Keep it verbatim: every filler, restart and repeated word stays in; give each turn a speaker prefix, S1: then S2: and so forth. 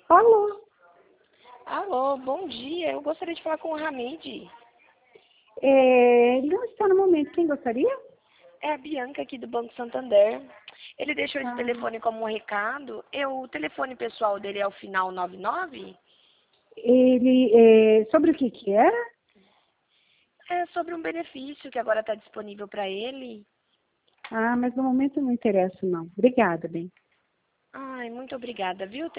S1: Alô?
S2: Alô, bom dia. Eu gostaria de falar com o Hamid.
S1: É, ele não está no momento. Quem gostaria?
S2: É a Bianca aqui do Banco Santander. Ele deixou esse
S1: Ah,
S2: telefone como um recado. Eu, o telefone pessoal dele é o final nove nove.
S1: ele, é, sobre o que que era?
S2: É sobre um benefício que agora está disponível para ele.
S1: Ah, mas no momento não interessa, não. Obrigada, bem.
S2: Ai, muito obrigada, viu?